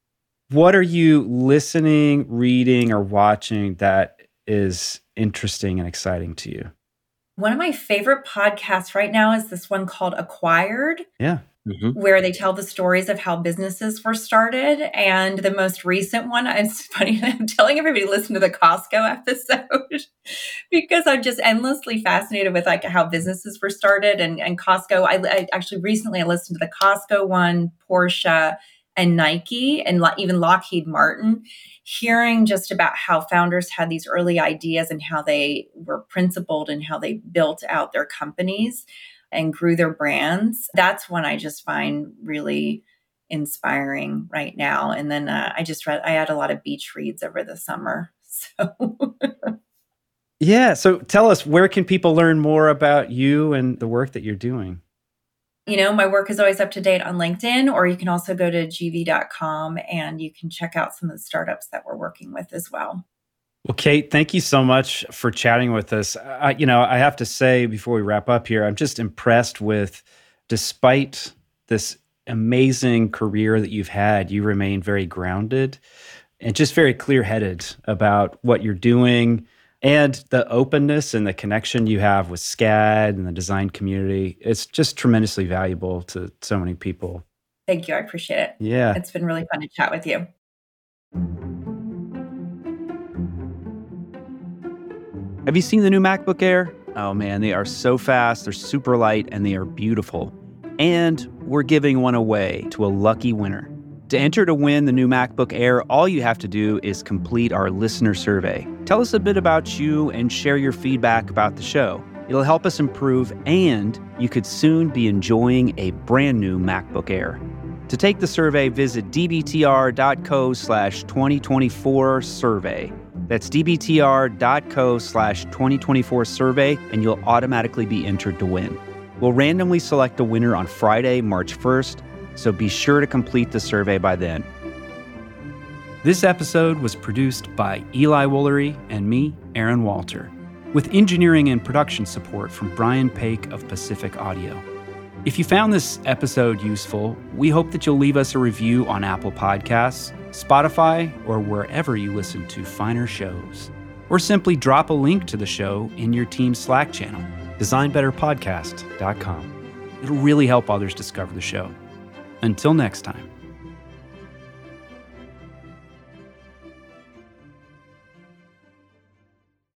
Speaker 2: What are you listening, reading, or watching that is interesting and exciting to you?
Speaker 1: One of my favorite podcasts right now is this one called Acquired.
Speaker 2: Yeah.
Speaker 3: Mm-hmm.
Speaker 1: Where they tell the stories of how businesses were started. And the most recent one, it's funny, I'm telling everybody to listen to the Costco episode because I'm just endlessly fascinated with like how businesses were started. And, and Costco, I, I actually recently I listened to the Costco one, Porsche, and Nike, and even Lockheed Martin, hearing just about how founders had these early ideas and how they were principled and how they built out their companies and grew their brands. That's one I just find really inspiring right now. And then uh, I just read, I had a lot of beach reads over the summer. So
Speaker 2: yeah. So tell us, where can people learn more about you and the work that you're doing?
Speaker 1: You know, my work is always up to date on LinkedIn, or you can also go to G V dot com and you can check out some of the startups that we're working with as well.
Speaker 2: Well, Kate, thank you so much for chatting with us. I, you know, I have to say before we wrap up here, I'm just impressed with, despite this amazing career that you've had, you remain very grounded and just very clear-headed about what you're doing, and the openness and the connection you have with SCAD and the design community. It's just tremendously valuable to so many people.
Speaker 1: Thank you. I appreciate it.
Speaker 2: Yeah.
Speaker 1: It's been really fun to chat with you.
Speaker 2: Have you seen the new MacBook Air? Oh man, they are so fast, they're super light, and they are beautiful. And we're giving one away to a lucky winner. To enter to win the new MacBook Air, all you have to do is complete our listener survey. Tell us a bit about you and share your feedback about the show. It'll help us improve, and you could soon be enjoying a brand new MacBook Air. To take the survey, visit dbtr.co slash 2024 survey. That's dbtr.co slash 2024 survey, and you'll automatically be entered to win. We'll randomly select a winner on Friday, March first, so be sure to complete the survey by then. This episode was produced by Eli Woolery and me, Aaron Walter, with engineering and production support from Brian Paik of Pacific Audio. If you found this episode useful, we hope that you'll leave us a review on Apple Podcasts, Spotify, or wherever you listen to finer shows. Or simply drop a link to the show in your team's Slack channel, design better podcast dot com. It'll really help others discover the show. Until next time.